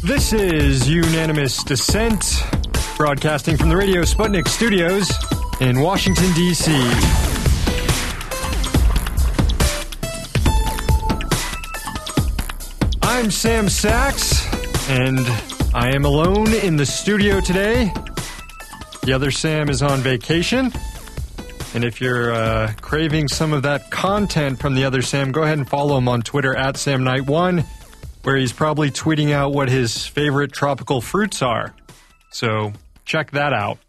This is Unanimous Dissent, broadcasting from the Radio Sputnik studios in Washington, D.C. I'm Sam Sachs, and I am alone in the studio today. The other Sam is on vacation. And if you're craving some of that content from the other Sam, go ahead and follow him on Twitter at SamKnight1, where he's probably tweeting out what his favorite tropical fruits are. So check that out.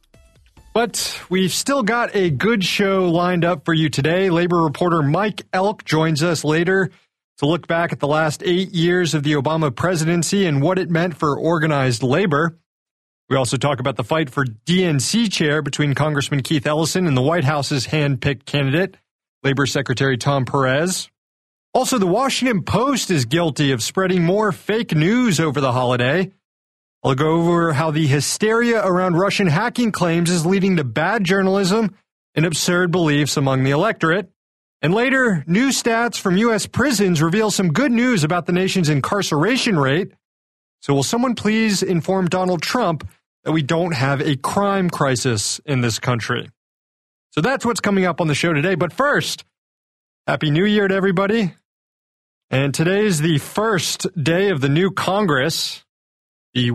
But we've still got a good show lined up for you today. Labor reporter Mike Elk joins us later to look back at the last 8 years of the Obama presidency and what it meant for organized labor. We also talk about the fight for DNC chair between Congressman Keith Ellison and the White House's hand-picked candidate, Labor Secretary Tom Perez. Also, the Washington Post is guilty of spreading more fake news over the holiday. I'll go over how the hysteria around Russian hacking claims is leading to bad journalism and absurd beliefs among the electorate. And later, new stats from U.S. prisons reveal some good news about the nation's incarceration rate. So will someone please inform Donald Trump that we don't have a crime crisis in this country? So that's what's coming up on the show today. But first, Happy New Year to everybody. And today is the first day of the new Congress, the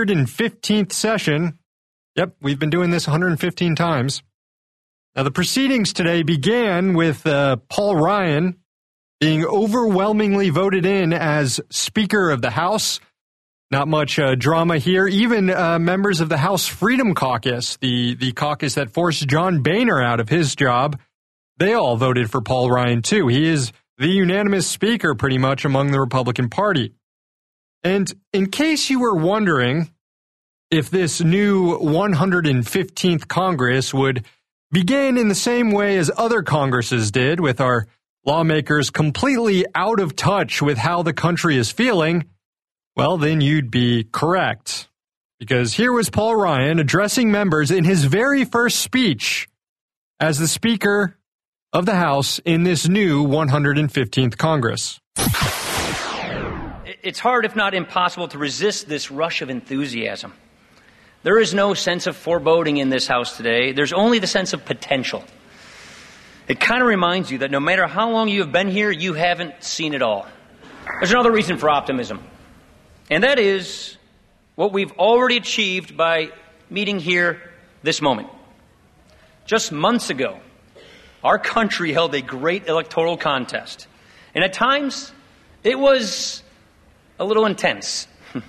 115th session. Yep, we've been doing this 115 times. Now, the proceedings today began with Paul Ryan being overwhelmingly voted in as Speaker of the House. Not much drama here. Even members of the House Freedom Caucus, the caucus that forced John Boehner out of his job, they all voted for Paul Ryan, too. He is the unanimous speaker, pretty much, among the Republican Party. And in case you were wondering if this new 115th Congress would begin in the same way as other Congresses did, with our lawmakers completely out of touch with how the country is feeling, well, then you'd be correct. Because here was Paul Ryan addressing members in his very first speech as the Speaker of the House in this new 115th Congress. It's hard, if not impossible, to resist this rush of enthusiasm. There is no sense of foreboding in this House today. There's only the sense of potential. It kind of reminds you that no matter how long you have been here, you haven't seen it all. There's another reason for optimism, and that is what we've already achieved by meeting here this moment. Just months ago, our country held a great electoral contest, and at times it was a little intense.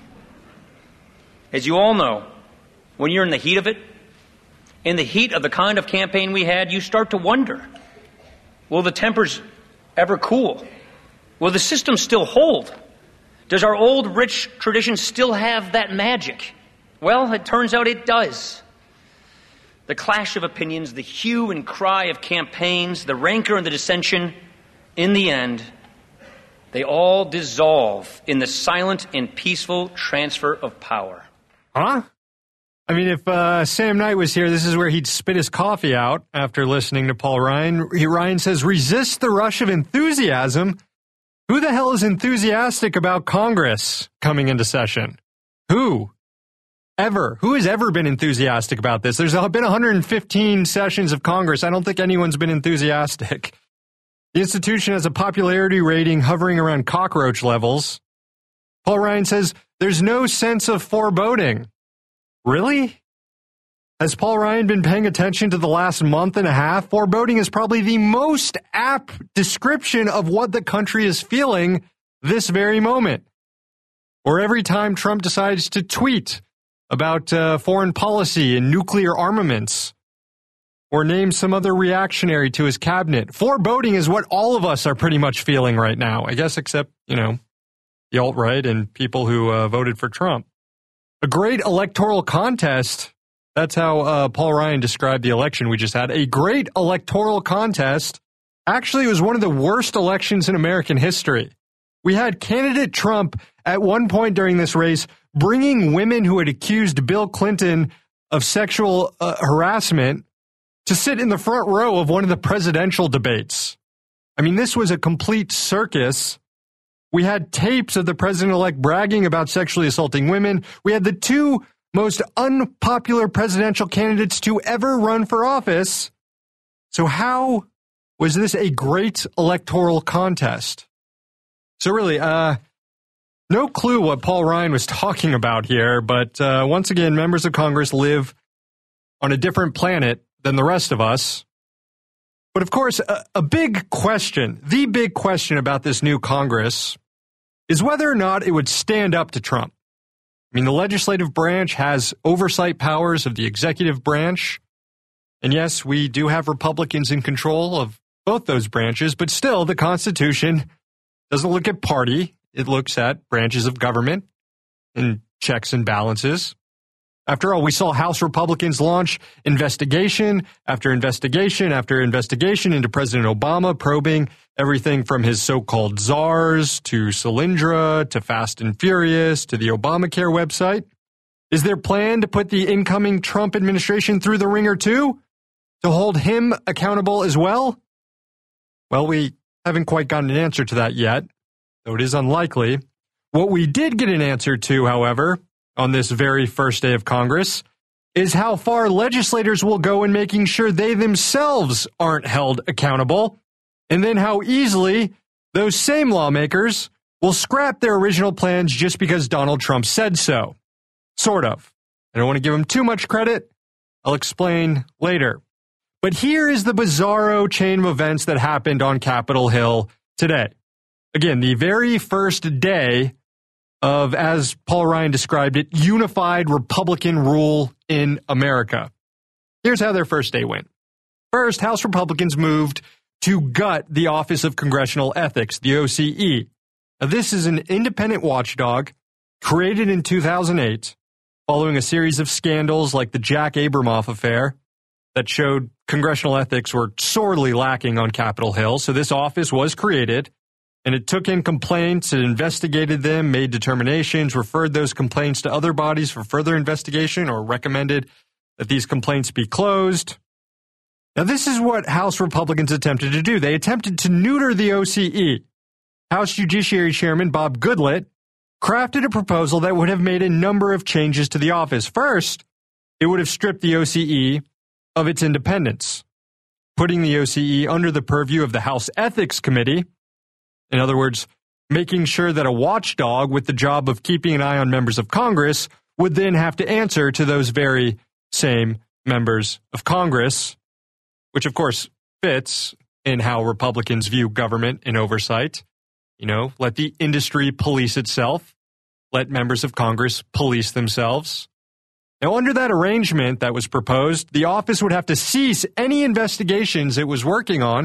As you all know, when you're in the heat of it, in the heat of the kind of campaign we had, you start to wonder, will the tempers ever cool? Will the system still hold? Does our old rich tradition still have that magic? Well, it turns out it does. The clash of opinions, the hue and cry of campaigns, the rancor and the dissension, in the end, they all dissolve in the silent and peaceful transfer of power. Huh? I mean, if Sam Knight was here, this is where he'd spit his coffee out after listening to Paul Ryan. Ryan says, resist the rush of enthusiasm. Who the hell is enthusiastic about Congress coming into session? Who? Ever? Who has ever been enthusiastic about this? There's been 115 sessions of Congress. I don't think anyone's been enthusiastic. The institution has a popularity rating hovering around cockroach levels. Paul Ryan says, there's no sense of foreboding. Really? Has Paul Ryan been paying attention to the last month and a half? Foreboding is probably the most apt description of what the country is feeling this very moment. Or every time Trump decides to tweet about foreign policy and nuclear armaments, or name some other reactionary to his cabinet. Foreboding is what all of us are pretty much feeling right now, I guess, except, the alt-right and people who voted for Trump. A great electoral contest. That's how Paul Ryan described the election we just had. A great electoral contest. Actually, it was one of the worst elections in American history. We had candidate Trump at one point during this race bringing women who had accused Bill Clinton of sexual harassment to sit in the front row of one of the presidential debates. I mean, this was a complete circus. We had tapes of the president-elect bragging about sexually assaulting women. We had the two most unpopular presidential candidates to ever run for office. So how was this a great electoral contest? So really, no clue what Paul Ryan was talking about here, but once again, members of Congress live on a different planet than the rest of us. But of course, a big question, the big question about this new Congress is whether or not it would stand up to Trump. I mean, the legislative branch has oversight powers of the executive branch. And yes, we do have Republicans in control of both those branches, but still the Constitution doesn't look at party. It looks at branches of government and checks and balances. After all, we saw House Republicans launch investigation after investigation after investigation into President Obama, probing everything from his so-called czars to Solyndra to Fast and Furious to the Obamacare website. Is their plan to put the incoming Trump administration through the ringer too? To hold him accountable as well? Well, we haven't quite gotten an answer to that yet, though it is unlikely. What we did get an answer to, however, on this very first day of Congress, is how far legislators will go in making sure they themselves aren't held accountable, and then how easily those same lawmakers will scrap their original plans just because Donald Trump said so. Sort of. I don't want to give him too much credit. I'll explain later. But here is the bizarro chain of events that happened on Capitol Hill today. Again, the very first day of, as Paul Ryan described it, unified Republican rule in America. Here's how their first day went. First, House Republicans moved to gut the Office of Congressional Ethics, the OCE. Now, this is an independent watchdog created in 2008 following a series of scandals like the Jack Abramoff affair that showed congressional ethics were sorely lacking on Capitol Hill. So this office was created, and it took in complaints, it investigated them, made determinations, referred those complaints to other bodies for further investigation, or recommended that these complaints be closed. Now, this is what House Republicans attempted to do. They attempted to neuter the OCE. House Judiciary Chairman Bob Goodlatte crafted a proposal that would have made a number of changes to the office. First, it would have stripped the OCE of its independence, putting the OCE under the purview of the House Ethics Committee. In other words, making sure that a watchdog with the job of keeping an eye on members of Congress would then have to answer to those very same members of Congress, which of course fits in how Republicans view government and oversight. You know, let the industry police itself, let members of Congress police themselves. Now, under that arrangement that was proposed, the office would have to cease any investigations it was working on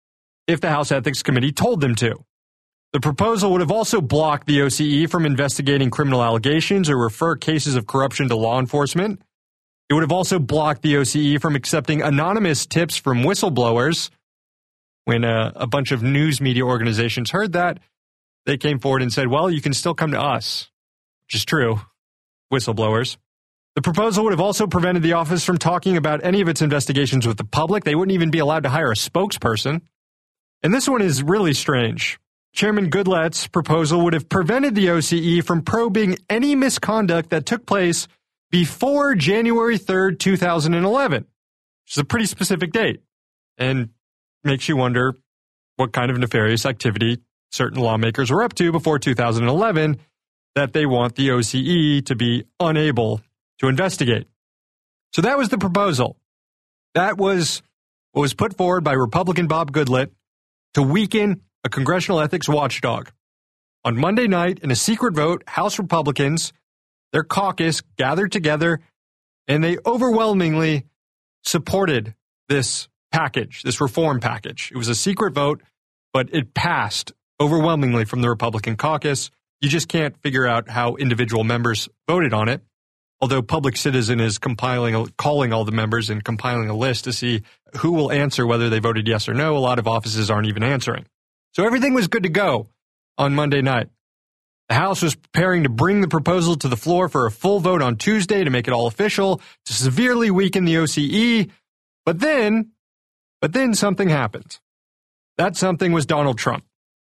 if the House Ethics Committee told them to. The proposal would have also blocked the OCE from investigating criminal allegations or refer cases of corruption to law enforcement. It would have also blocked the OCE from accepting anonymous tips from whistleblowers. When a bunch of news media organizations heard that, they came forward and said, well, you can still come to us, which is true, whistleblowers. The proposal would have also prevented the office from talking about any of its investigations with the public. They wouldn't even be allowed to hire a spokesperson. And this one is really strange. Chairman Goodlatte's proposal would have prevented the OCE from probing any misconduct that took place before January 3rd, 2011, which is a pretty specific date, and makes you wonder what kind of nefarious activity certain lawmakers were up to before 2011 that they want the OCE to be unable to investigate. So that was the proposal. That was what was put forward by Republican Bob Goodlatte to weaken a congressional ethics watchdog. On Monday night, in a secret vote, House Republicans, their caucus, gathered together, and they overwhelmingly supported this package, this reform package. It was a secret vote, but it passed overwhelmingly from the Republican caucus. You just can't figure out how individual members voted on it. Although Public Citizen is calling all the members and compiling a list to see who will answer whether they voted yes or no, a lot of offices aren't even answering. So everything was good to go on Monday night. The House was preparing to bring the proposal to the floor for a full vote on Tuesday to make it all official, to severely weaken the OCE. But then something happened. That something was Donald Trump.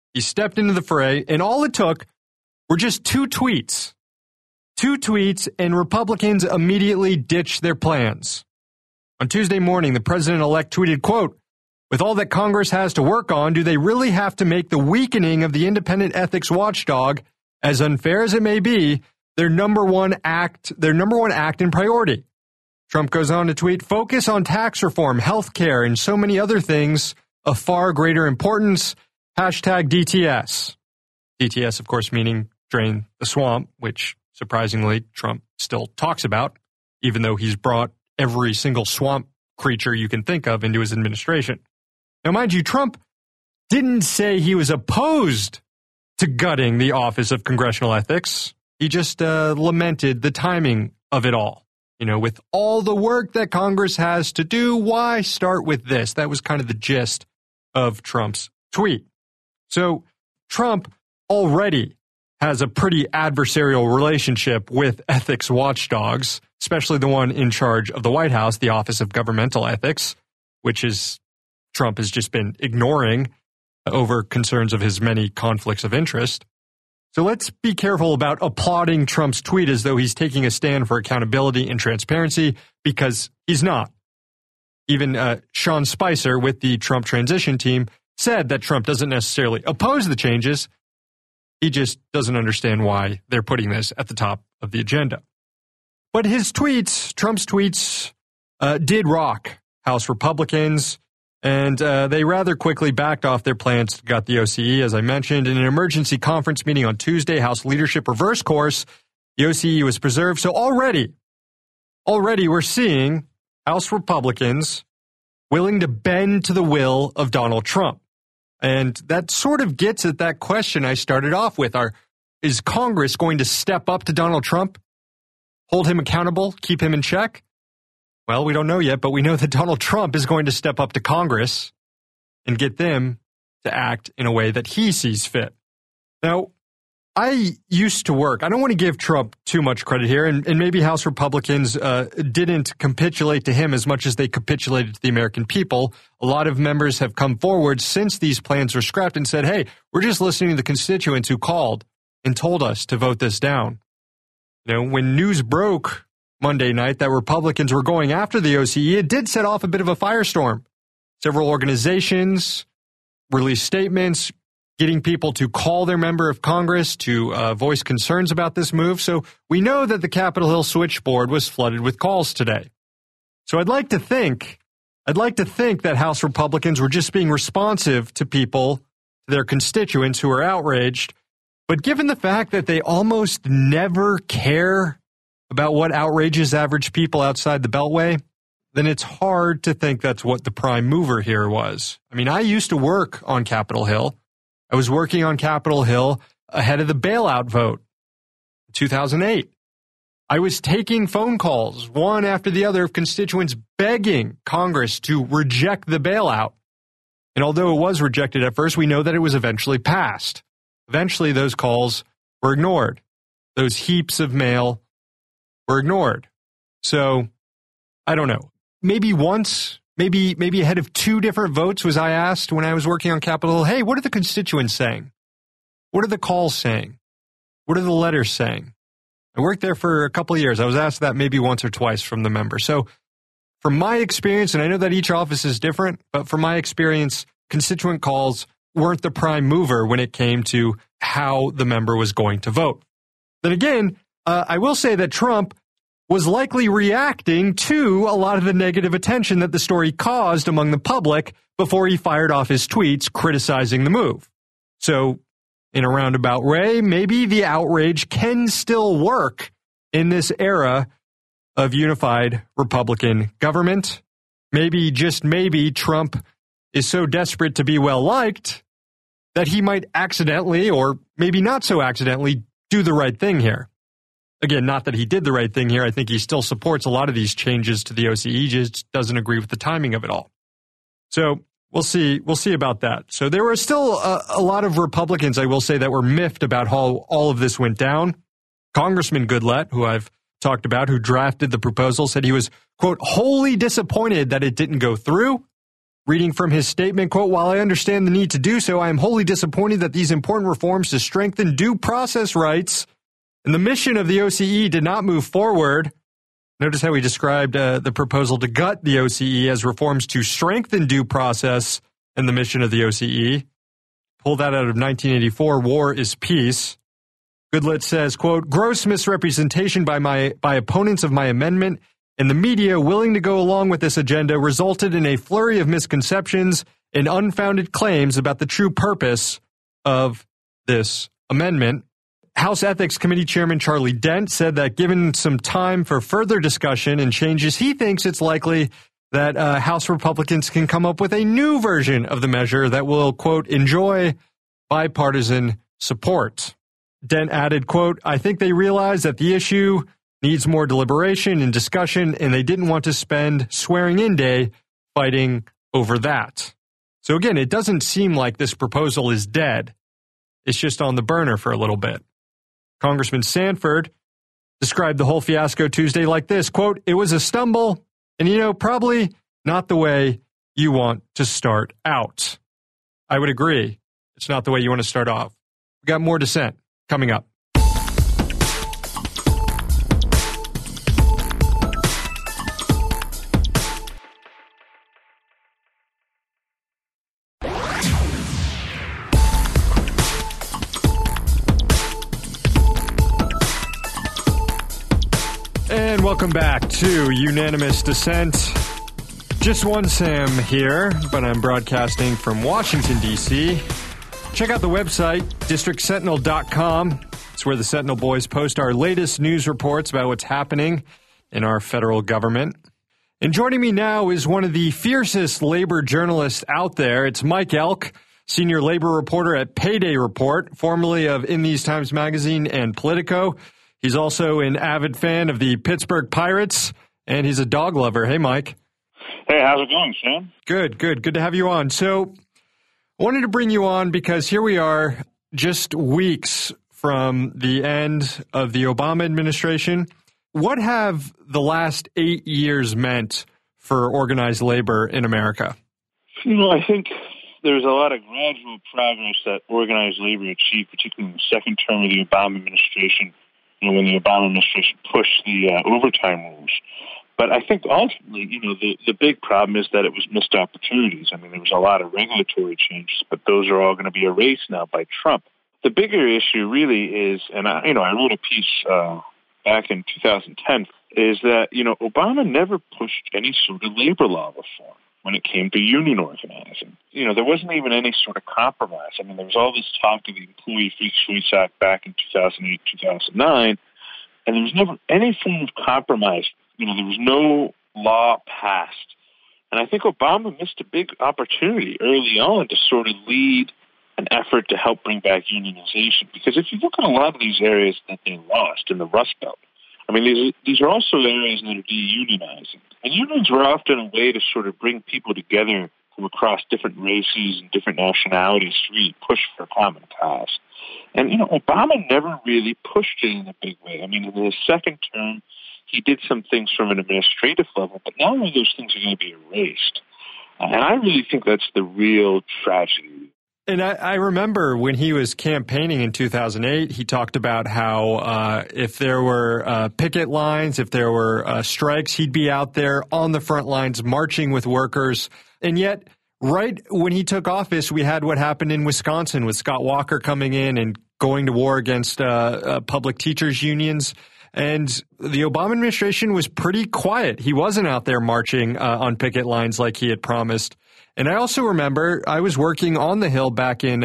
He stepped into the fray, and all it took were just 2 tweets. 2 tweets, and Republicans immediately ditched their plans. On Tuesday morning, the president-elect tweeted, quote, "With all that Congress has to work on, do they really have to make the weakening of the independent ethics watchdog, as unfair as it may be, their number one act and priority?" Trump goes on to tweet, "Focus on tax reform, health care, and so many other things of far greater importance. Hashtag DTS." DTS, of course, meaning drain the swamp, which surprisingly Trump still talks about, even though he's brought every single swamp creature you can think of into his administration. Now, mind you, Trump didn't say he was opposed to gutting the Office of Congressional Ethics. He just lamented the timing of it all. You know, with all the work that Congress has to do, why start with this? That was kind of the gist of Trump's tweet. So Trump already has a pretty adversarial relationship with ethics watchdogs, especially the one in charge of the White House, the Office of Governmental Ethics, which is Trump has just been ignoring over concerns of his many conflicts of interest. So let's be careful about applauding Trump's tweet as though he's taking a stand for accountability and transparency, because he's not. Even Sean Spicer with the Trump transition team said that Trump doesn't necessarily oppose the changes. He just doesn't understand why they're putting this at the top of the agenda. But his tweets, Trump's tweets, did rock House Republicans, and they rather quickly backed off their plans to gut the OCE, as I mentioned. In an emergency conference meeting on Tuesday, House leadership reversed course. The OCE was preserved. So already we're seeing House Republicans willing to bend to the will of Donald Trump. And that sort of gets at that question I started off with. Is Congress going to step up to Donald Trump, hold him accountable, keep him in check? Well, we don't know yet, but we know that Donald Trump is going to step up to Congress and get them to act in a way that he sees fit. Now, I used to work. I don't want to give Trump too much credit here, and maybe House Republicans didn't capitulate to him as much as they capitulated to the American people. A lot of members have come forward since these plans were scrapped and said, hey, we're just listening to the constituents who called and told us to vote this down. You know, when news broke Monday night that Republicans were going after the OCE, it did set off a bit of a firestorm. Several organizations released statements getting people to call their member of Congress to voice concerns about this move. So we know that the Capitol Hill switchboard was flooded with calls today. So I'd like to think that House Republicans were just being responsive to people, their constituents who are outraged. But given the fact that they almost never care about what outrages average people outside the Beltway, then it's hard to think that's what the prime mover here was. I mean, I used to work on Capitol Hill. I was working on Capitol Hill ahead of the bailout vote in 2008. I was taking phone calls, one after the other, of constituents begging Congress to reject the bailout. And although it was rejected at first, we know that it was eventually passed. Eventually, those calls were ignored. Those heaps of mail were ignored. So, I don't know. Maybe once, maybe ahead of 2 different votes was I asked when I was working on Capitol Hill, hey, what are the constituents saying? What are the calls saying? What are the letters saying? I worked there for a couple of years. I was asked that maybe once or twice from the member. So from my experience, and I know that each office is different, but from my experience, constituent calls weren't the prime mover when it came to how the member was going to vote. Then again, I will say that Trump was likely reacting to a lot of the negative attention that the story caused among the public before he fired off his tweets criticizing the move. So, in a roundabout way, maybe the outrage can still work in this era of unified Republican government. Maybe, just maybe, Trump is so desperate to be well-liked that he might accidentally, or maybe not so accidentally, do the right thing here. Again, not that he did the right thing here. I think he still supports a lot of these changes to the OCE, just doesn't agree with the timing of it all. So we'll see about that. So there were still a lot of Republicans, I will say, that were miffed about how all of this went down. Congressman Goodlatte, who I've talked about, who drafted the proposal, said he was, quote, wholly disappointed that it didn't go through. Reading from his statement, quote, "While I understand the need to do so, I am wholly disappointed that these important reforms to strengthen due process rights and the mission of the OCE did not move forward." Notice how he described the proposal to gut the OCE as reforms to strengthen due process and the mission of the OCE. Pull that out of 1984, War is Peace. Goodlett says, quote, "Gross misrepresentation by opponents of my amendment and the media willing to go along with this agenda resulted in a flurry of misconceptions and unfounded claims about the true purpose of this amendment." House Ethics Committee Chairman Charlie Dent said that given some time for further discussion and changes, he thinks it's likely that House Republicans can come up with a new version of the measure that will, quote, "enjoy bipartisan support." Dent added, quote, "I think they realize that the issue needs more deliberation and discussion, and they didn't want to spend swearing-in day fighting over that." So again, it doesn't seem like this proposal is dead. It's just on the burner for a little bit. Congressman Sanford described the whole fiasco Tuesday like this, quote, "It was a stumble, and, probably not the way you want to start out." I would agree. It's not the way you want to start off. We got more dissent coming up. And welcome back to Unanimous Dissent. Just one Sam here, but I'm broadcasting from Washington, D.C. Check out the website, districtsentinel.com. It's where the Sentinel Boys post our latest news reports about what's happening in our federal government. And joining me now is one of the fiercest labor journalists out there. It's Mike Elk, senior labor reporter at Payday Report, formerly of In These Times Magazine and Politico. He's also an avid fan of the Pittsburgh Pirates, and he's a dog lover. Hey, Mike. Hey, how's it going, Sam? Good. Good to have you on. So I wanted to bring you on because here we are just weeks from the end of the Obama administration. What have the last 8 years meant for organized labor in America? I think there's a lot of gradual progress that organized labor achieved, particularly in the second term of the Obama administration, when the Obama administration pushed the overtime rules. But I think ultimately, the big problem is that it was missed opportunities. I mean, there was a lot of regulatory changes, but those are all going to be erased now by Trump. The bigger issue really is, and I wrote a piece back in 2010, is that, Obama never pushed any sort of labor law reform when it came to union organizing. There wasn't even any sort of compromise. I mean, there was all this talk of the Employee Free Choice Act back in 2008, 2009, and there was never any form of compromise. There was no law passed. And I think Obama missed a big opportunity early on to sort of lead an effort to help bring back unionization. Because if you look at a lot of these areas that they lost in the Rust Belt, I mean, these are also areas that are de-unionizing. And unions were often a way to sort of bring people together from across different races and different nationalities to really push for a common cause. And, Obama never really pushed it in a big way. I mean, in his second term, he did some things from an administrative level, but now all those things are going to be erased. And I really think that's the real tragedy. And I remember when he was campaigning in 2008, he talked about how if there were picket lines, if there were strikes, he'd be out there on the front lines marching with workers. And yet, right when he took office, we had what happened in Wisconsin with Scott Walker coming in and going to war against public teachers' unions. And the Obama administration was pretty quiet. He wasn't out there marching on picket lines like he had promised. And I also remember I was working on the Hill back in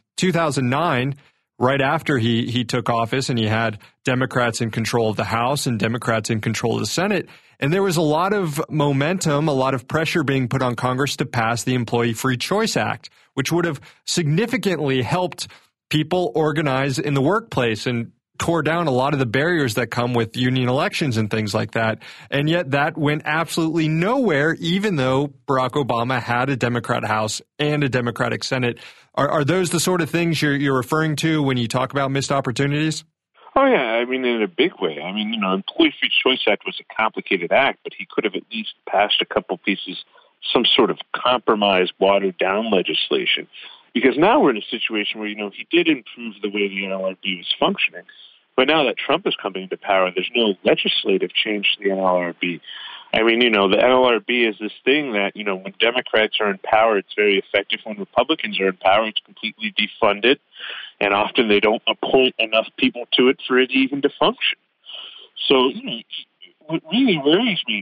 2009, right after he took office, and he had Democrats in control of the House and Democrats in control of the Senate. And there was a lot of momentum, a lot of pressure being put on Congress to pass the Employee Free Choice Act, which would have significantly helped people organize in the workplace and tore down a lot of the barriers that come with union elections and things like that. And yet that went absolutely nowhere, even though Barack Obama had a Democrat House and a Democratic Senate. Are those the sort of things you're referring to when you talk about missed opportunities? Oh, yeah. I mean, in a big way. I mean, Employee Free Choice Act was a complicated act, but he could have at least passed a couple pieces some sort of compromise, watered-down legislation. Because now we're in a situation where, he did improve the way the NLRB was functioning. But now that Trump is coming to power, there's no legislative change to the NLRB. I mean, the NLRB is this thing that, when Democrats are in power, it's very effective. When Republicans are in power, it's completely defunded. And often they don't appoint enough people to it for it even to function. So, what really worries me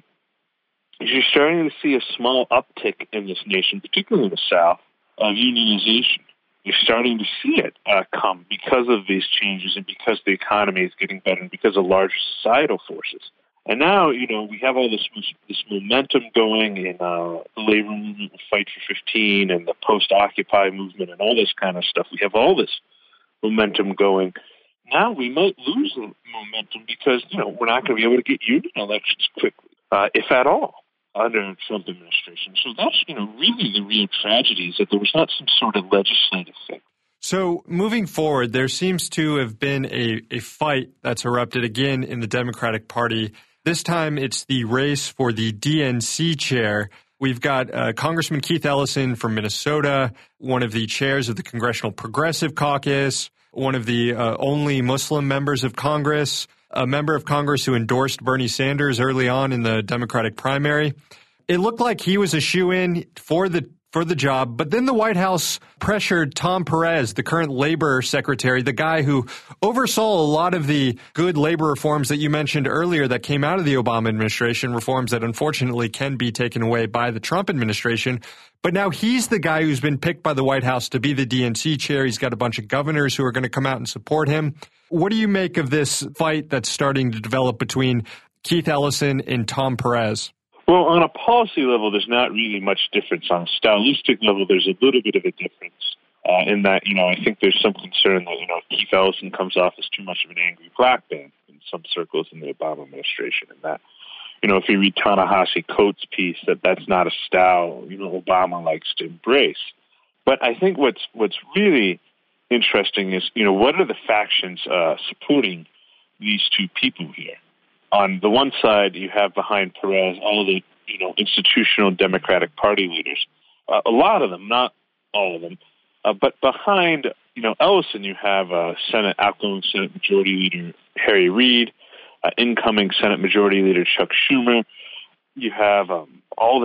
is you're starting to see a small uptick in this nation, particularly in the South, of unionization. You're starting to see it come because of these changes and because the economy is getting better and because of larger societal forces. And now, we have all this momentum going in the labor movement, the Fight for 15, and the post-Occupy movement and all this kind of stuff. We have all this momentum going. Now we might lose the momentum because, we're not going to be able to get union elections quickly, if at all, under the Trump administration. So that's, really the real tragedy, is that there was not some sort of legislative thing. So moving forward, there seems to have been a fight that's erupted again in the Democratic Party. This time it's the race for the DNC chair. We've got Congressman Keith Ellison from Minnesota, one of the chairs of the Congressional Progressive Caucus, one of the only Muslim members of Congress, a member of Congress who endorsed Bernie Sanders early on in the Democratic primary. It looked like he was a shoo-in for the job, but then the White House pressured Tom Perez, the current labor secretary, the guy who oversaw a lot of the good labor reforms that you mentioned earlier that came out of the Obama administration, reforms that unfortunately can be taken away by the Trump administration. But now he's the guy who's been picked by the White House to be the DNC chair. He's got a bunch of governors who are going to come out and support him. What do you make of this fight that's starting to develop between Keith Ellison and Tom Perez? Well, on a policy level, there's not really much difference. On a stylistic level, there's a little bit of a difference in that, I think there's some concern that, Keith Ellison comes off as too much of an angry black man in some circles in the Obama administration, and that, if you read Ta-Nehisi Coates' piece, that's not a style, Obama likes to embrace. But I think what's really interesting is, what are the factions supporting these two people here? On the one side, you have behind Perez all of the, institutional Democratic Party leaders. A lot of them, not all of them. But behind, Ellison, you have outgoing Senate Majority Leader Harry Reid, incoming Senate Majority Leader Chuck Schumer. You have a lot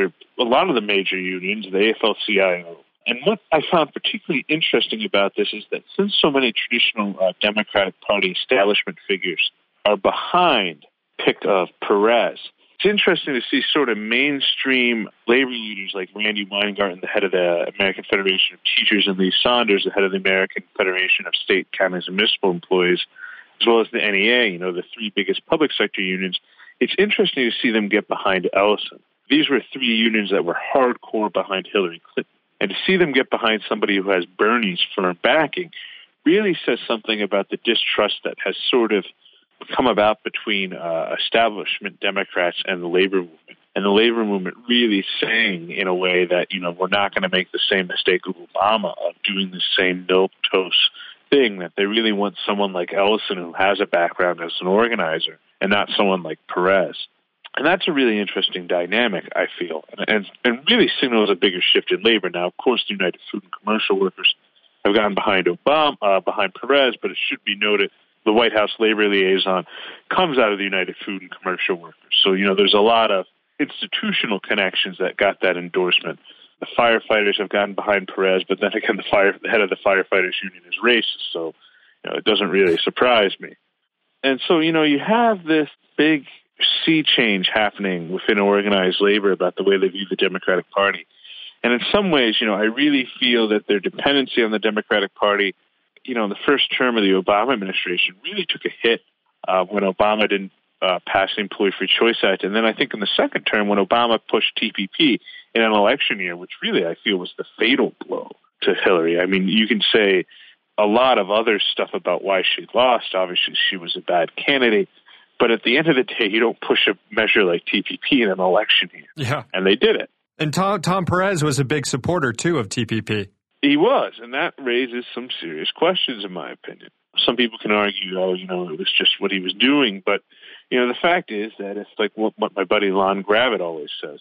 of the major unions, the AFL-CIO. And what I found particularly interesting about this is that since so many traditional Democratic Party establishment figures are behind pick of Perez, it's interesting to see sort of mainstream labor leaders like Randy Weingarten, the head of the American Federation of Teachers, and Lee Saunders, the head of the American Federation of State, Counties, and Municipal Employees, as well as the NEA, the three biggest public sector unions. It's interesting to see them get behind Ellison. These were three unions that were hardcore behind Hillary Clinton. And to see them get behind somebody who has Bernie's firm backing really says something about the distrust that has sort of come about between establishment Democrats and the labor movement. And the labor movement really saying in a way that, we're not going to make the same mistake of Obama of doing the same milquetoast thing, that they really want someone like Ellison who has a background as an organizer and not someone like Perez. And that's a really interesting dynamic, I feel, and really signals a bigger shift in labor. Now, of course, the United Food and Commercial Workers have gone behind behind Perez, but it should be noted the White House labor liaison comes out of the United Food and Commercial Workers. So, there's a lot of institutional connections that got that endorsement. The firefighters have gotten behind Perez, but then again, the head of the firefighters union is racist, so it doesn't really surprise me. And so, you have this big sea change happening within organized labor about the way they view the Democratic Party. And in some ways, I really feel that their dependency on the Democratic Party, in the first term of the Obama administration really took a hit when Obama didn't pass the Employee Free Choice Act. And then I think in the second term when Obama pushed TPP in an election year, which really I feel was the fatal blow to Hillary. I mean, you can say a lot of other stuff about why she lost. Obviously, she was a bad candidate. But at the end of the day, you don't push a measure like TPP in an election year. Yeah. And they did it. And Tom Perez was a big supporter, too, of TPP. He was, and that raises some serious questions, in my opinion. Some people can argue, it was just what he was doing. But, the fact is that it's like what my buddy Lon Gravitt always says.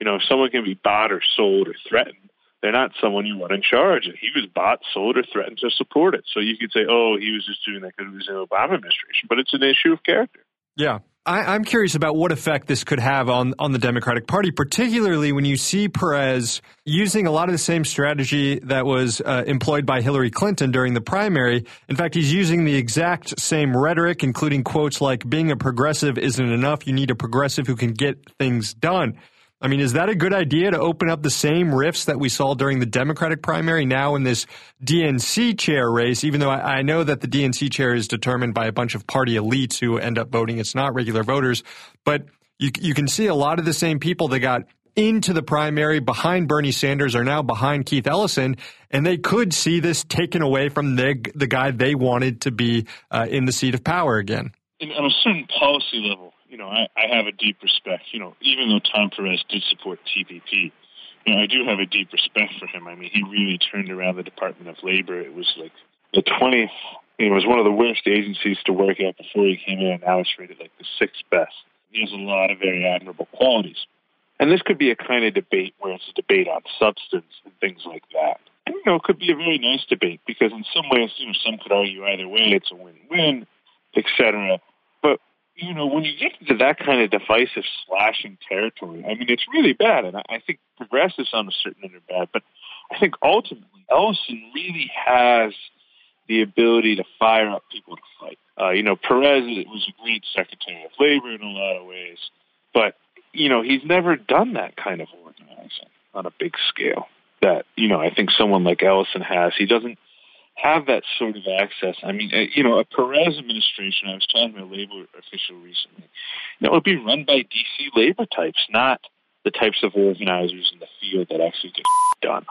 If someone can be bought or sold or threatened, they're not someone you want in charge. And he was bought, sold, or threatened to support it. So you could say, oh, he was just doing that because it was an Obama administration. But it's an issue of character. Yeah. I'm curious about what effect this could have on the Democratic Party, particularly when you see Perez using a lot of the same strategy that was employed by Hillary Clinton during the primary. In fact, he's using the exact same rhetoric, including quotes like, being a progressive isn't enough. You need a progressive who can get things done. I mean, is that a good idea to open up the same rifts that we saw during the Democratic primary now in this DNC chair race, even though I know that the DNC chair is determined by a bunch of party elites who end up voting. It's not regular voters. But you can see a lot of the same people that got into the primary behind Bernie Sanders are now behind Keith Ellison, and they could see this taken away from the guy they wanted to be in the seat of power again. And on a certain policy level, I have a deep respect. Even though Tom Perez did support TPP, I do have a deep respect for him. I mean, he really turned around the Department of Labor. It was like the 20th. It was one of the worst agencies to work at before he came in, and now it's rated like the 6th best. He has a lot of very admirable qualities. And this could be a kind of debate where it's a debate on substance and things like that. And, it could be a very nice debate because in some ways, some could argue either way it's a win-win, etc. But when you get into that kind of divisive slashing territory, I mean, it's really bad. And I think progressives on a certain end are bad. But I think ultimately, Ellison really has the ability to fire up people to fight. Perez was a great Secretary of Labor in a lot of ways. But, he's never done that kind of organizing on a big scale that, I think someone like Ellison has. He doesn't have that sort of access. I mean, a Perez administration, I was talking to a labor official recently, that would be run by D.C. labor types, not the types of organizers in the field that actually get done.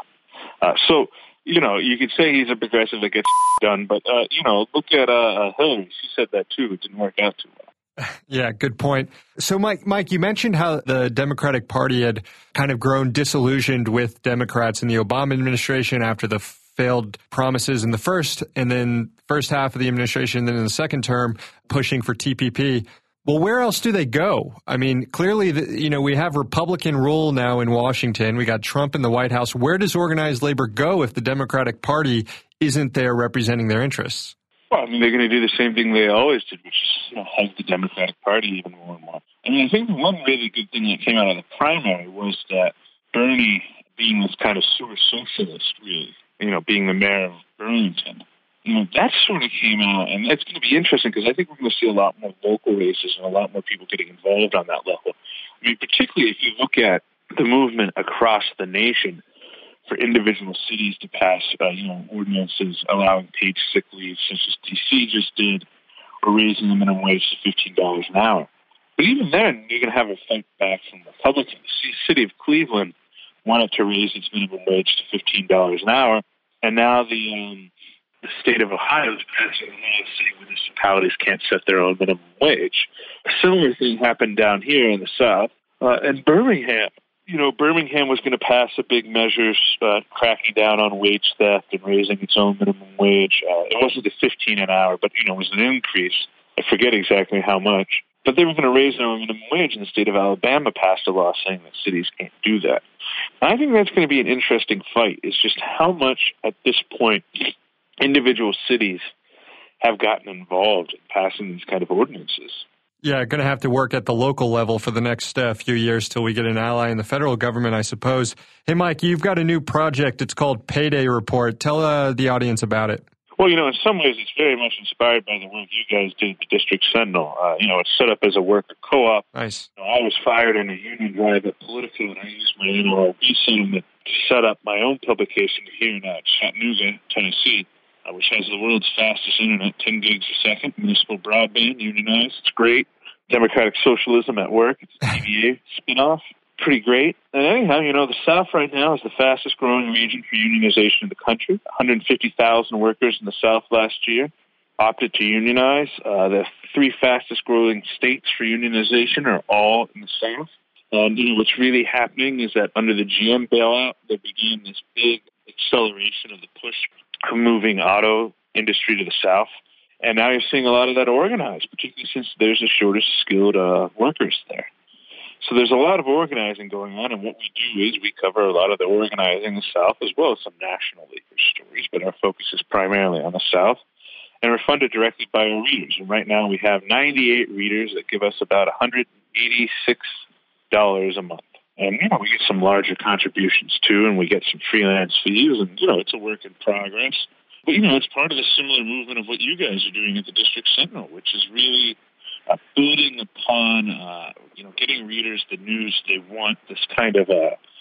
So, you could say he's a progressive that gets done, but, look at Hillary. She said that too. It didn't work out too well. Yeah, good point. So, Mike, you mentioned how the Democratic Party had kind of grown disillusioned with Democrats in the Obama administration after the failed promises in the first half of the administration, then in the second term, pushing for TPP. Well, where else do they go? I mean, clearly, we have Republican rule now in Washington. We got Trump in the White House. Where does organized labor go if the Democratic Party isn't there representing their interests? Well, I mean, they're going to do the same thing they always did, which is hug the Democratic Party even more and more. I mean, I think one really good thing that came out of the primary was that Bernie, being this kind of sewer socialist, really, being the mayor of Burlington, that sort of came out, and it's going to be interesting because I think we're going to see a lot more local races and a lot more people getting involved on that level. I mean, particularly if you look at the movement across the nation for individual cities to pass, ordinances allowing paid sick leave, such as D.C. just did, or raising the minimum wage to $15 an hour. But even then, you're going to have a fight back from Republicans. The city of Cleveland wanted to raise its minimum wage to $15 an hour, and now the state of Ohio is passing a law saying municipalities can't set their own minimum wage. A similar thing happened down here in the South. And Birmingham, Birmingham was going to pass a big measure cracking down on wage theft and raising its own minimum wage. It wasn't the $15 an hour, but, it was an increase. I forget exactly how much. But they were going to raise their own minimum wage, and the state of Alabama passed a law saying that cities can't do that. And I think that's going to be an interesting fight, is just how much at this point individual cities have gotten involved in passing these kind of ordinances. Yeah, going to have to work at the local level for the next few years till we get an ally in the federal government, I suppose. Hey, Mike, you've got a new project. It's called Payday Report. Tell the audience about it. Well, in some ways, it's very much inspired by the work you guys did at the District Sentinel. It's set up as a worker co-op. Nice. I was fired in a union drive at Politico, and I used my NLRB settlement to set up my own publication here in Chattanooga, Tennessee, which has the world's fastest internet, 10 gigs a second, municipal broadband, unionized. It's great. Democratic Socialism at Work. It's a TVA spinoff. Pretty great. And anyhow, the South right now is the fastest growing region for unionization in the country. 150,000 workers in the South last year opted to unionize. The 3 fastest growing states for unionization are all in the South. And, what's really happening is that under the GM bailout, there began this big acceleration of the push of moving auto industry to the South. And now you're seeing a lot of that organized, particularly since there's a shortage of skilled workers there. So there's a lot of organizing going on, and what we do is we cover a lot of the organizing in the South as well as some national labor stories, but our focus is primarily on the South. And we're funded directly by our readers. And right now we have 98 readers that give us about $186 a month. And, we get some larger contributions, too, and we get some freelance fees. And, it's a work in progress. But, it's part of the similar movement of what you guys are doing at the District Sentinel, which is really building upon, getting readers the news they want, this kind of,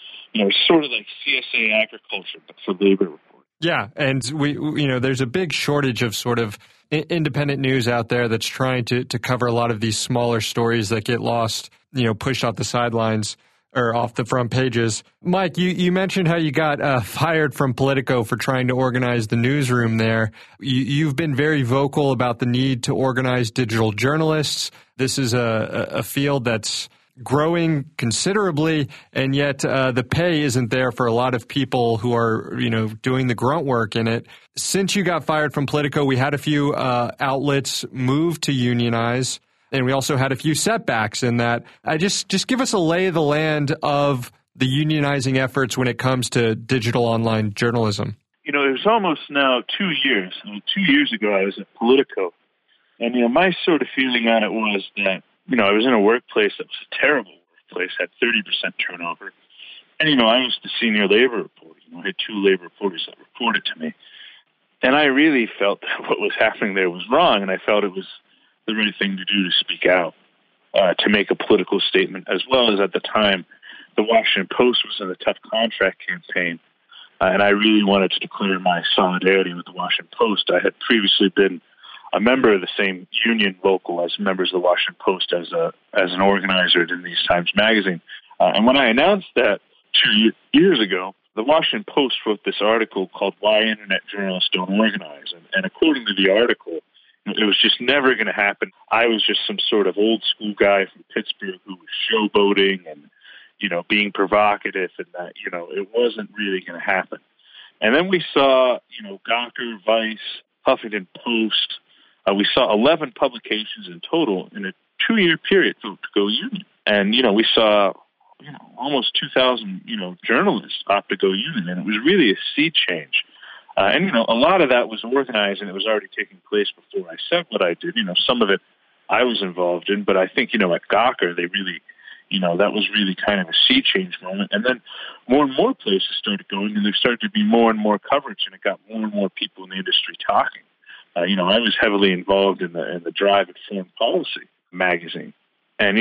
sort of like CSA agriculture, but for labor reporting. Yeah, and there's a big shortage of sort of independent news out there that's trying to cover a lot of these smaller stories that get lost, pushed off the sidelines or off the front pages. Mike, you mentioned how you got fired from Politico for trying to organize the newsroom there. You've been very vocal about the need to organize digital journalists. This is a field that's growing considerably, and yet the pay isn't there for a lot of people who are, doing the grunt work in it. Since you got fired from Politico, we had a few outlets move to unionize, and we also had a few setbacks in that. Just give us a lay of the land of the unionizing efforts when it comes to digital online journalism. It was almost now 2 years. 2 years ago, I was at Politico, and, my sort of feeling on it was that, I was in a workplace that was a terrible workplace, had 30% turnover. And, I was the senior labor reporter. I had two labor reporters that reported to me. And I really felt that what was happening there was wrong, and I felt it was the right thing to do to speak out, to make a political statement, as well as at the time, the Washington Post was in a tough contract campaign. And I really wanted to declare my solidarity with the Washington Post. I had previously been a member of the same union local as members of the Washington Post as an organizer in These Times magazine. And when I announced that 2 years ago, the Washington Post wrote this article called Why Internet Journalists Don't Organize. And according to the article, it was just never going to happen. I was just some sort of old school guy from Pittsburgh who was showboating and, being provocative, and that, it wasn't really going to happen. And then we saw, Gawker, Vice, Huffington Post. We saw 11 publications in total in a 2-year period to go union. And, we saw, almost 2,000, journalists opt to go union. And it was really a sea change. And, a lot of that was organized and it was already taking place before I said what I did. Some of it I was involved in, but I think, at Gawker, they really, that was really kind of a sea change moment. And then more and more places started going, and there started to be more and more coverage, and it got more and more people in the industry talking. I was heavily involved in the Drive and Foreign Policy magazine. And,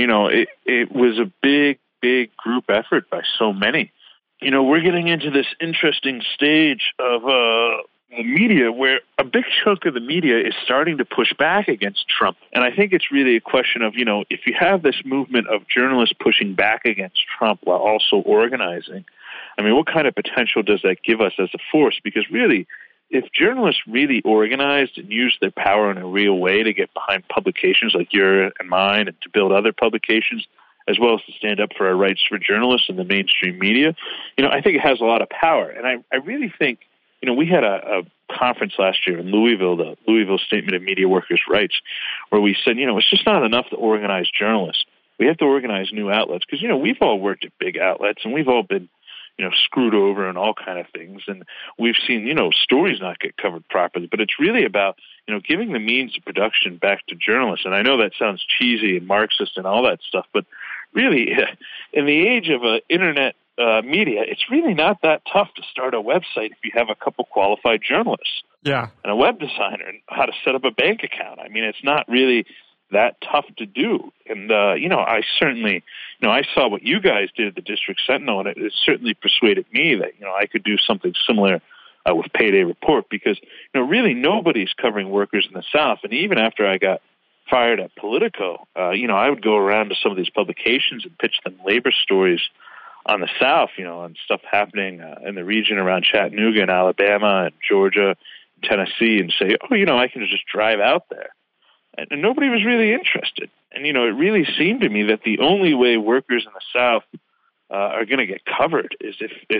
it was a big group effort by so many. We're getting into this interesting stage of the media where a big chunk of the media is starting to push back against Trump. And I think it's really a question of, if you have this movement of journalists pushing back against Trump while also organizing, what kind of potential does that give us as a force? Because really, if journalists really organized and used their power in a real way to get behind publications like your and mine and to build other publications, as well as to stand up for our rights for journalists in the mainstream media, I think it has a lot of power. And I really think, we had a conference last year in Louisville, the Louisville Statement of Media Workers' Rights, where we said, it's just not enough to organize journalists. We have to organize new outlets because, we've all worked at big outlets and we've all been screwed over and all kind of things. And we've seen, stories not get covered properly. But it's really about, giving the means of production back to journalists. And I know that sounds cheesy and Marxist and all that stuff, but really, in the age of internet media, it's really not that tough to start a website if you have a couple qualified journalists. Yeah. And a web designer and how to set up a bank account. It's not really that tough to do. And, I certainly, I saw what you guys did at the District Sentinel, and it certainly persuaded me that, I could do something similar with Payday Report because, really nobody's covering workers in the South. And even after I got fired at Politico, I would go around to some of these publications and pitch them labor stories on the South, on stuff happening in the region around Chattanooga and Alabama and Georgia, and Tennessee, and say, I can just drive out there. And nobody was really interested. And, it really seemed to me that the only way workers in the South are going to get covered is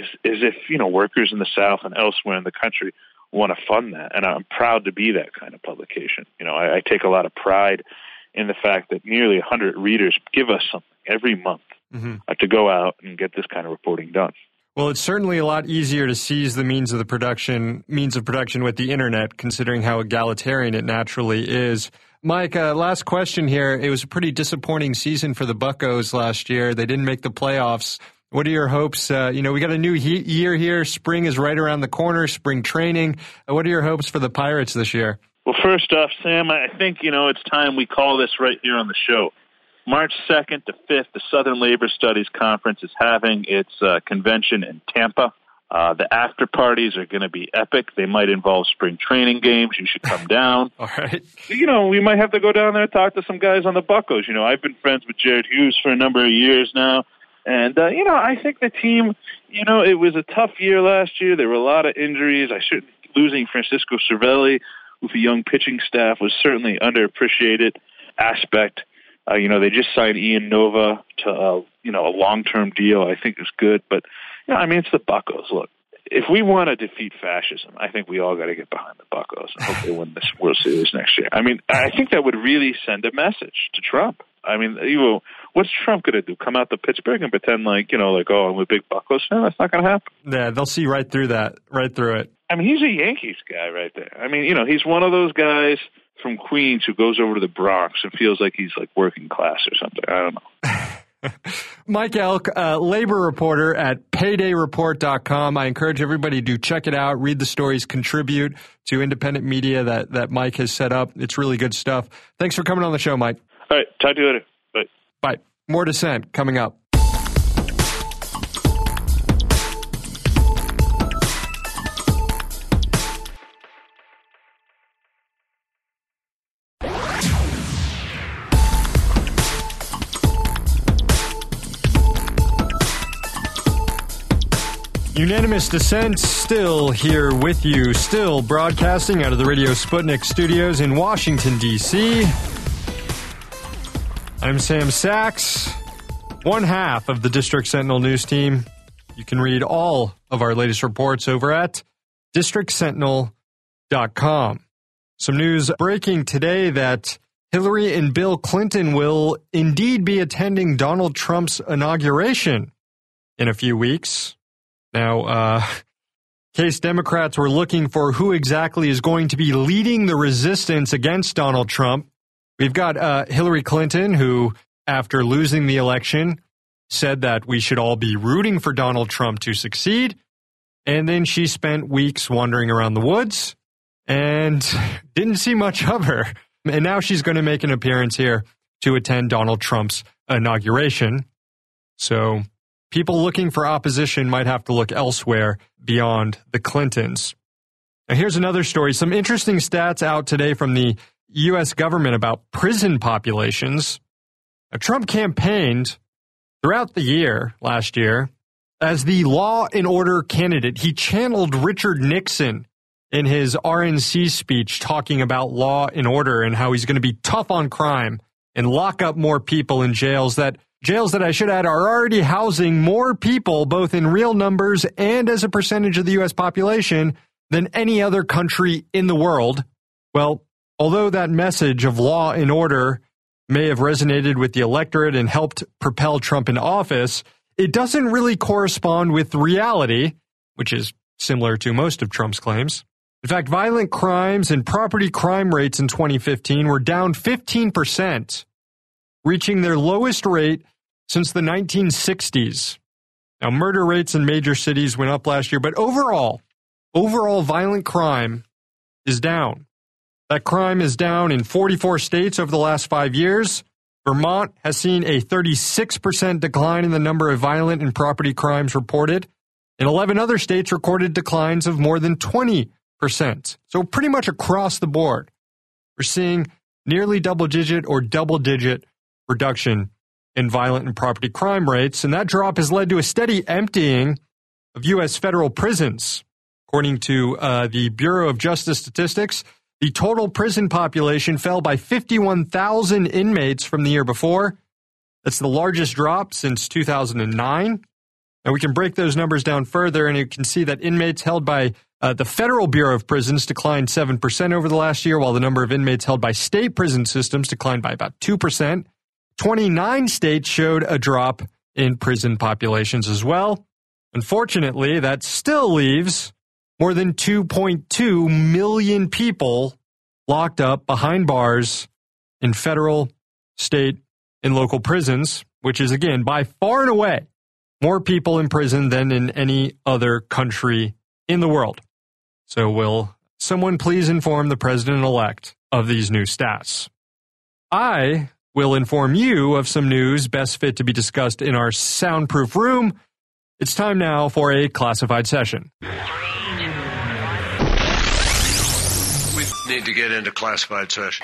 if workers in the South and elsewhere in the country want to fund that. And I'm proud to be that kind of publication. I take a lot of pride in the fact that nearly 100 readers give us something every month. to go out and get this kind of reporting done. Well, it's certainly a lot easier to seize the means of production with the internet, considering how egalitarian it naturally is. Mike, last question here. It was a pretty disappointing season for the Buccos last year. They didn't make the playoffs. What are your hopes? We got a new year here. Spring is right around the corner, spring training. What are your hopes for the Pirates this year? Well, first off, Sam, I think, it's time we call this right here on the show. March 2nd to 5th, the Southern Labor Studies Conference is having its convention in Tampa. The after parties are going to be epic. They might involve spring training games. You should come down. All right. We might have to go down there and talk to some guys on the Buccos. I've been friends with Jared Hughes for a number of years now. And, I think the team, it was a tough year last year. There were a lot of injuries. Losing Francisco Cervelli with a young pitching staff was certainly underappreciated aspect. They just signed Ian Nova to, a long-term deal. I think is good. But, it's the Buccos. Look, if we want to defeat fascism, I think we all got to get behind the Buccos and hope they win this World Series next year. I think that would really send a message to Trump. What's Trump going to do? Come out to Pittsburgh and pretend I'm a big Buccos fan? That's not going to happen. Yeah, they'll see right through that, right through it. He's a Yankees guy right there. He's one of those guys from Queens who goes over to the Bronx and feels like he's working class or something. I don't know. Mike Elk, labor reporter at paydayreport.com. I encourage everybody to check it out, read the stories, contribute to independent media that Mike has set up. It's really good stuff. Thanks for coming on the show, Mike. All right. Talk to you later. Bye. Bye. More Dissent coming up. Unanimous Dissent still here with you, still broadcasting out of the Radio Sputnik studios in Washington, D.C. I'm Sam Sachs, one half of the District Sentinel news team. You can read all of our latest reports over at districtsentinel.com. Some news breaking today that Hillary and Bill Clinton will indeed be attending Donald Trump's inauguration in a few weeks. Now, case Democrats were looking for who exactly is going to be leading the resistance against Donald Trump. We've got Hillary Clinton, who, after losing the election, said that we should all be rooting for Donald Trump to succeed. And then she spent weeks wandering around the woods and didn't see much of her. And now she's going to make an appearance here to attend Donald Trump's inauguration. So people looking for opposition might have to look elsewhere beyond the Clintons. Now, here's another story. Some interesting stats out today from the U.S. government about prison populations. Now, Trump campaigned throughout the year, last year, as the law and order candidate. He channeled Richard Nixon in his RNC speech talking about law and order and how he's going to be tough on crime and lock up more people in jails that I should add are already housing more people, both in real numbers and as a percentage of the U.S. population, than any other country in the world. Well, although that message of law and order may have resonated with the electorate and helped propel Trump into office, it doesn't really correspond with reality, which is similar to most of Trump's claims. In fact, violent crimes and property crime rates in 2015 were down 15%, reaching their lowest rate since the 1960s. Now, murder rates in major cities went up last year, but overall violent crime is down. That crime is down in 44 states over the last 5 years. Vermont has seen a 36% decline in the number of violent and property crimes reported, and 11 other states recorded declines of more than 20%. So pretty much across the board, we're seeing nearly double-digit reduction in violent and property crime rates, and that drop has led to a steady emptying of U.S. federal prisons. According to the Bureau of Justice Statistics, the total prison population fell by 51,000 inmates from the year before. That's the largest drop since 2009. And we can break those numbers down further, and you can see that inmates held by the Federal Bureau of Prisons declined 7% over the last year, while the number of inmates held by state prison systems declined by about 2%. 29 states showed a drop in prison populations as well. Unfortunately, that still leaves more than 2.2 million people locked up behind bars in federal, state, and local prisons, which is, again, by far and away more people in prison than in any other country in the world. So will someone please inform the president-elect of these new stats? I will inform you of some news best fit to be discussed in our soundproof room. It's time now for a classified session. We need to get into classified session.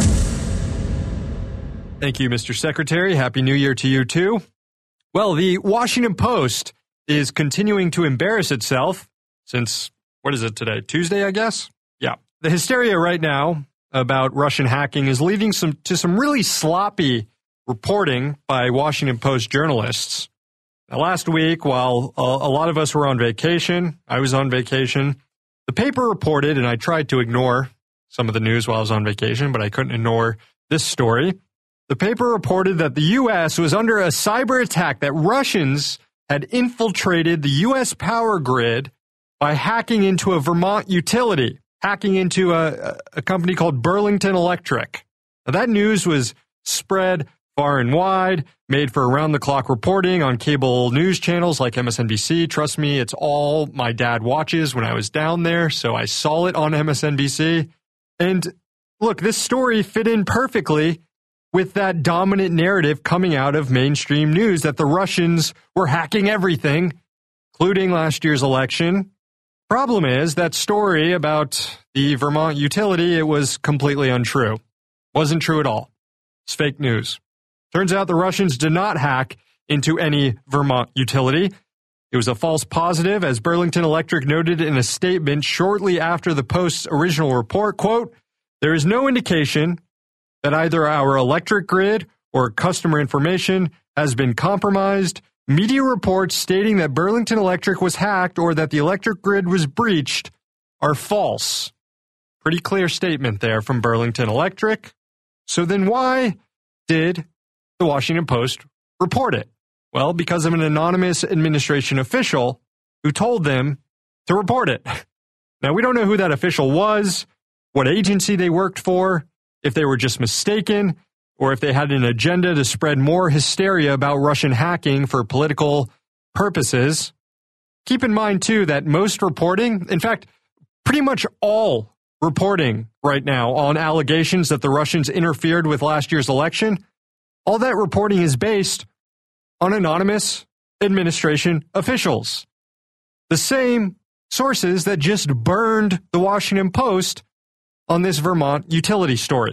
Thank you, Mr. Secretary. Happy New Year to you, too. Well, the Washington Post is continuing to embarrass itself since, what is it today? Tuesday, I guess? Yeah. The hysteria right now about Russian hacking is leading to some really sloppy reporting by Washington Post journalists. Now, last week, while a lot of us were on vacation, I was on vacation, the paper reported, and I tried to ignore some of the news while I was on vacation, but I couldn't ignore this story. The paper reported that the U.S. was under a cyber attack, that Russians had infiltrated the U.S. power grid by hacking into a Vermont utility, hacking into a company called Burlington Electric. Now, that news was spread far and wide, made for around-the-clock reporting on cable news channels like MSNBC. Trust me, it's all my dad watches when I was down there, so I saw it on MSNBC. And look, this story fit in perfectly with that dominant narrative coming out of mainstream news that the Russians were hacking everything, including last year's election. Problem is, that story about the Vermont utility, it was completely untrue. Wasn't true at all. It's fake news. Turns out the Russians did not hack into any Vermont utility. It was a false positive, as Burlington Electric noted in a statement shortly after the Post's original report, quote, "There is no indication that either our electric grid or customer information has been compromised. Media reports stating that Burlington Electric was hacked or that the electric grid was breached are false." Pretty clear statement there from Burlington Electric. So then why did the Washington Post report it? Well, because of an anonymous administration official who told them to report it. Now, we don't know who that official was, what agency they worked for, if they were just mistaken, or if they had an agenda to spread more hysteria about Russian hacking for political purposes. Keep in mind, too, that most reporting, in fact, pretty much all reporting right now on allegations that the Russians interfered with last year's election, all that reporting is based on anonymous administration officials. The same sources that just burned the Washington Post on this Vermont utility story.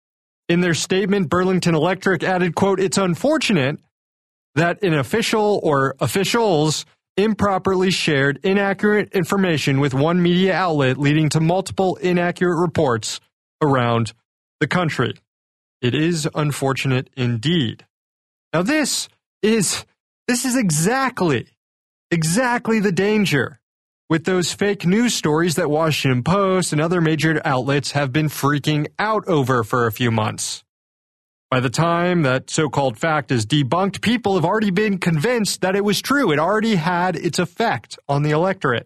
In their statement, Burlington Electric added, quote, "It's unfortunate that an official or officials improperly shared inaccurate information with one media outlet, leading to multiple inaccurate reports around the country." It is unfortunate indeed. Now, this is exactly the danger with those fake news stories that Washington Post and other major outlets have been freaking out over for a few months. By the time that so-called fact is debunked, people have already been convinced that it was true. It already had its effect on the electorate.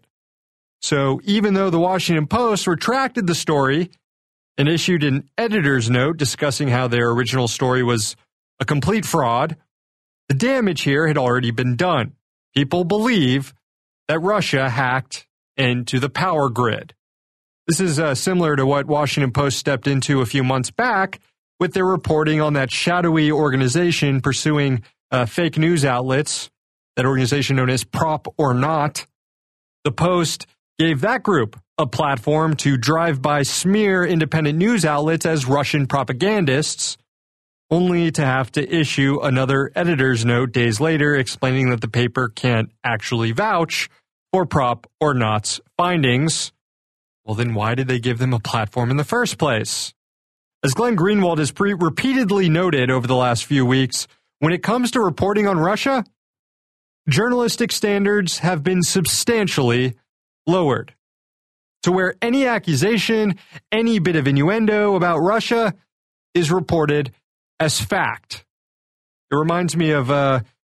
So even though the Washington Post retracted the story and issued an editor's note discussing how their original story was a complete fraud, the damage here had already been done. People believe that Russia hacked into the power grid. This is similar to what Washington Post stepped into a few months back with their reporting on that shadowy organization pursuing fake news outlets, that organization known as Prop or Not. The Post gave that group a platform to drive-by smear independent news outlets as Russian propagandists, only to have to issue another editor's note days later explaining that the paper can't actually vouch for Prop or Not's findings. Well, then why did they give them a platform in the first place? As Glenn Greenwald has repeatedly noted over the last few weeks, when it comes to reporting on Russia, journalistic standards have been substantially lowered to where any accusation, any bit of innuendo about Russia is reported as fact. It reminds me of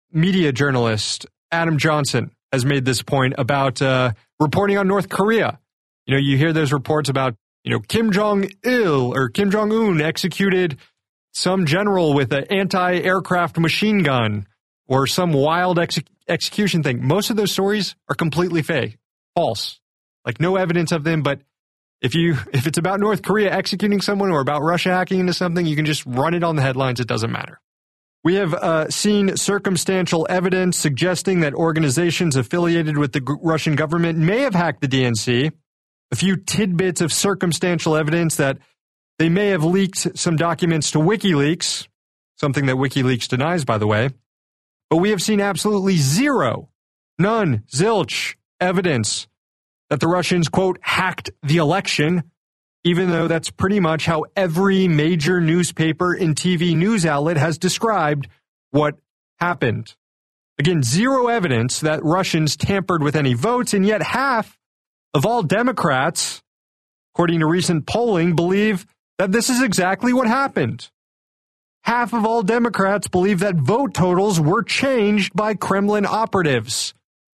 media journalist Adam Johnson has made this point about reporting on North Korea. You know, you hear those reports about, you know, Kim Jong-il or Kim Jong-un executed some general with an anti-aircraft machine gun or some wild execution thing. Most of those stories are completely fake, false, like no evidence of them. But if it's about North Korea executing someone or about Russia hacking into something, you can just run it on the headlines. It doesn't matter. We have seen circumstantial evidence suggesting that organizations affiliated with the Russian government may have hacked the DNC. A few tidbits of circumstantial evidence that they may have leaked some documents to WikiLeaks, something that WikiLeaks denies, by the way. But we have seen absolutely zero, none, zilch, evidence that the Russians, quote, hacked the election, even though that's pretty much how every major newspaper and TV news outlet has described what happened. Again, zero evidence that Russians tampered with any votes, and yet half of all Democrats, according to recent polling, believe that this is exactly what happened. Half of all Democrats believe that vote totals were changed by Kremlin operatives.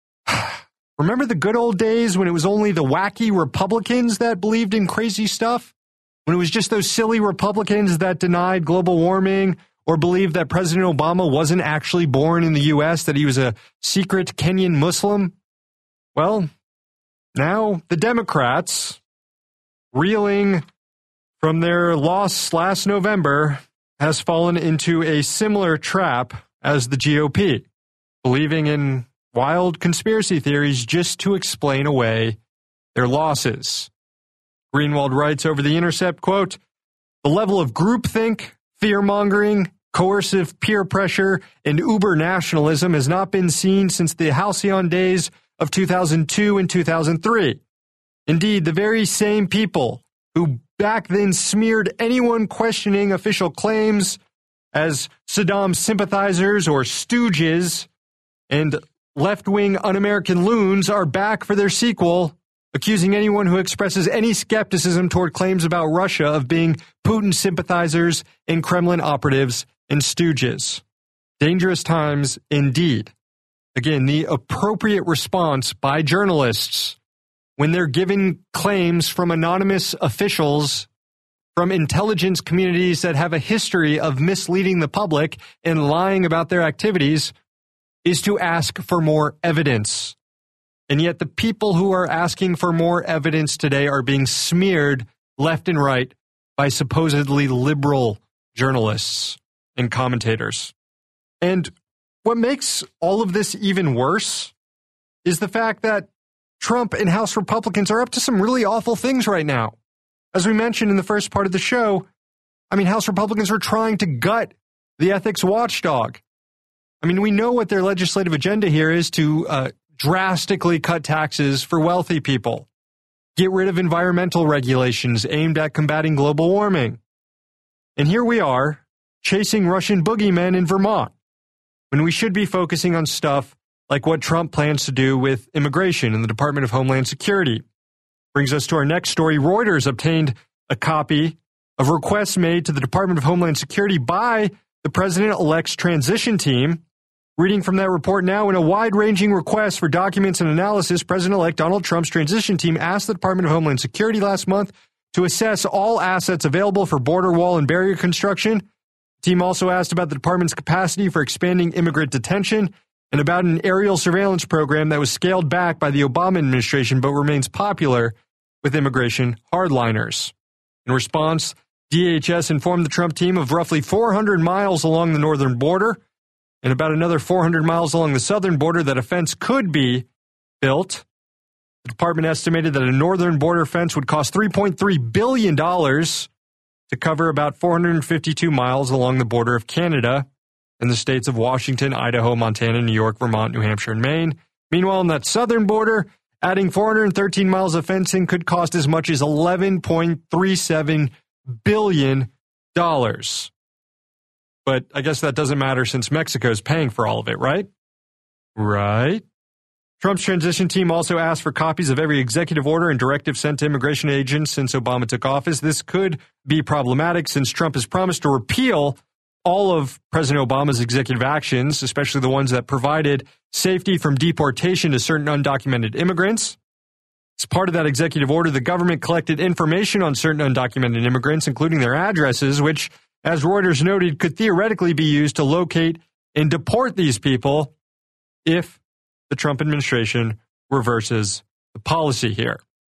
Remember the good old days when it was only the wacky Republicans that believed in crazy stuff? When it was just those silly Republicans that denied global warming or believed that President Obama wasn't actually born in the U.S., that he was a secret Kenyan Muslim? Well, now the Democrats, reeling from their loss last November, has fallen into a similar trap as the GOP, believing in wild conspiracy theories just to explain away their losses. Greenwald writes over The Intercept, quote, "The level of groupthink, fear-mongering, coercive peer pressure, and uber-nationalism has not been seen since the halcyon days of 2002 and 2003. Indeed, the very same people who back then smeared anyone questioning official claims as Saddam sympathizers or stooges and left-wing un-American loons are back for their sequel, accusing anyone who expresses any skepticism toward claims about Russia of being Putin sympathizers and Kremlin operatives and stooges. Dangerous times indeed. Again, the appropriate response by journalists when they're given claims from anonymous officials from intelligence communities that have a history of misleading the public and lying about their activities is to ask for more evidence. And yet the people who are asking for more evidence today are being smeared left and right by supposedly liberal journalists and commentators. And what makes all of this even worse is the fact that Trump and House Republicans are up to some really awful things right now. As we mentioned in the first part of the show, House Republicans are trying to gut the ethics watchdog. We know what their legislative agenda here is to drastically cut taxes for wealthy people, get rid of environmental regulations aimed at combating global warming. And here we are, chasing Russian boogeymen in Vermont, when we should be focusing on stuff like what Trump plans to do with immigration and the Department of Homeland Security. Brings us to our next story. Reuters obtained a copy of requests made to the Department of Homeland Security by the president-elect's transition team. Reading from that report now, in a wide-ranging request for documents and analysis, President-elect Donald Trump's transition team asked the Department of Homeland Security last month to assess all assets available for border wall and barrier construction. The team also asked about the department's capacity for expanding immigrant detention and about an aerial surveillance program that was scaled back by the Obama administration but remains popular with immigration hardliners. In response, DHS informed the Trump team of roughly 400 miles along the northern border and about another 400 miles along the southern border that a fence could be built. The department estimated that a northern border fence would cost $3.3 billion to cover about 452 miles along the border of Canada and the states of Washington, Idaho, Montana, New York, Vermont, New Hampshire, and Maine. Meanwhile, on that southern border, adding 413 miles of fencing could cost as much as $11.37 billion. But I guess that doesn't matter since Mexico's paying for all of it, right? Right. Trump's transition team also asked for copies of every executive order and directive sent to immigration agents since Obama took office. This could be problematic since Trump has promised to repeal all of President Obama's executive actions, especially the ones that provided safety from deportation to certain undocumented immigrants. As part of that executive order, the government collected information on certain undocumented immigrants, including their addresses, which, as Reuters noted, could theoretically be used to locate and deport these people if the Trump administration reverses the policy here.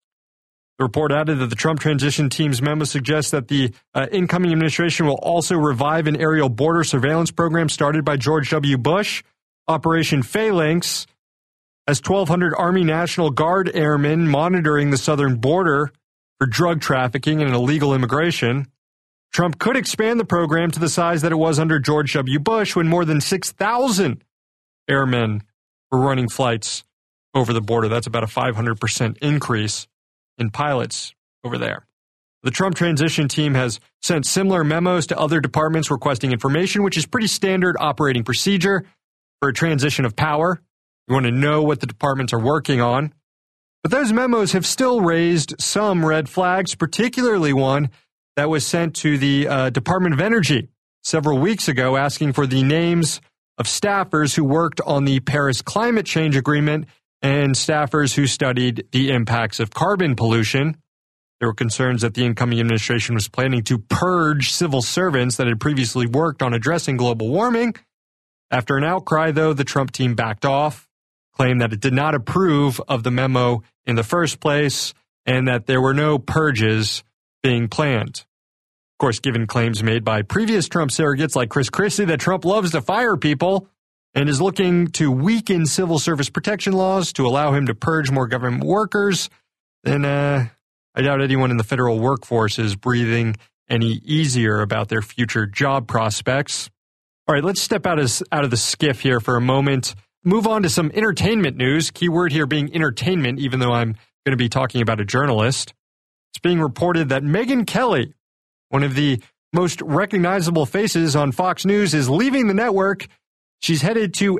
The report added that the Trump transition team's memo suggests that the incoming administration will also revive an aerial border surveillance program started by George W. Bush. Operation Phalanx has 1,200 Army National Guard airmen monitoring the southern border for drug trafficking and illegal immigration. Trump could expand the program to the size that it was under George W. Bush, when more than 6,000 airmen were running flights over the border. That's about a 500% increase in pilots over there. The Trump transition team has sent similar memos to other departments requesting information, which is pretty standard operating procedure for a transition of power. You want to know what the departments are working on. But those memos have still raised some red flags, particularly one that was sent to the Department of Energy several weeks ago, asking for the names of staffers who worked on the Paris Climate Change Agreement and staffers who studied the impacts of carbon pollution. There were concerns that the incoming administration was planning to purge civil servants that had previously worked on addressing global warming. After an outcry, though, the Trump team backed off, claimed that it did not approve of the memo in the first place, and that there were no purges being planned. Of course, given claims made by previous Trump surrogates like Chris Christie that Trump loves to fire people and is looking to weaken civil service protection laws to allow him to purge more government workers, then I doubt anyone in the federal workforce is breathing any easier about their future job prospects. All right, let's step out of the skiff here for a moment. Move on to some entertainment news. Keyword here being entertainment, even though I'm going to be talking about a journalist. It's being reported that Megyn Kelly, one of the most recognizable faces on Fox News, is leaving the network. She's headed to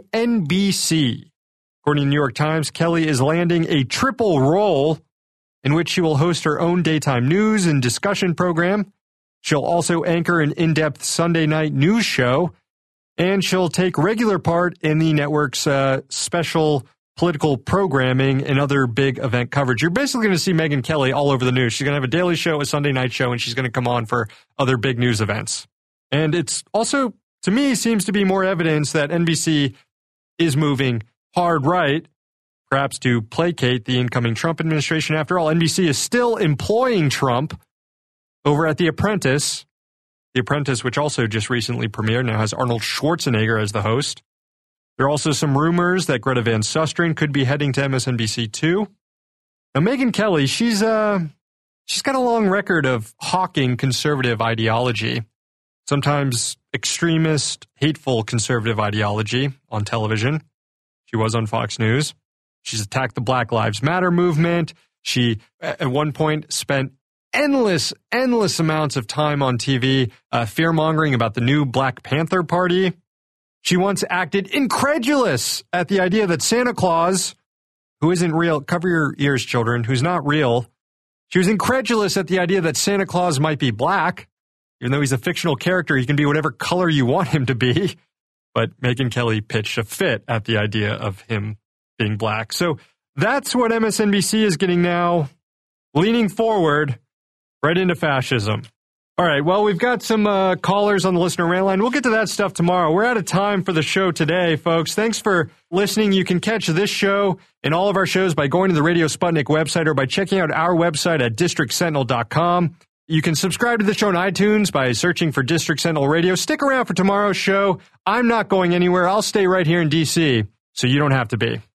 NBC. According to the New York Times, Kelly is landing a triple role in which she will host her own daytime news and discussion program. She'll also anchor an in-depth Sunday night news show, and she'll take regular part in the network's special political programming and other big event coverage. You're basically going to see Megyn Kelly all over the news. She's going to have a daily show, a Sunday night show, and she's going to come on for other big news events. And it's also, to me, seems to be more evidence that NBC is moving hard right, perhaps to placate the incoming Trump administration. After all, NBC is still employing Trump over at The Apprentice. The Apprentice, which also just recently premiered, now has Arnold Schwarzenegger as the host. There are also some rumors that Greta Van Susteren could be heading to MSNBC too. Now, Megyn Kelly, she's got a long record of hawking conservative ideology, sometimes extremist, hateful conservative ideology on television. She was on Fox News. She's attacked the Black Lives Matter movement. She, at one point, spent endless amounts of time on TV fear-mongering about the new Black Panther Party. She once acted incredulous at the idea that Santa Claus, who isn't real, cover your ears, children, who's not real, she was incredulous at the idea that Santa Claus might be black. Even though he's a fictional character, he can be whatever color you want him to be. But Megyn Kelly pitched a fit at the idea of him being black. So that's what MSNBC is getting now, leaning forward right into fascism. All right, well, we've got some callers on the listener rant line. We'll get to that stuff tomorrow. We're out of time for the show today, folks. Thanks for listening. You can catch this show and all of our shows by going to the Radio Sputnik website or by checking out our website at districtsentinel.com. You can subscribe to the show on iTunes by searching for District Sentinel Radio. Stick around for tomorrow's show. I'm not going anywhere. I'll stay right here in D.C., so you don't have to be.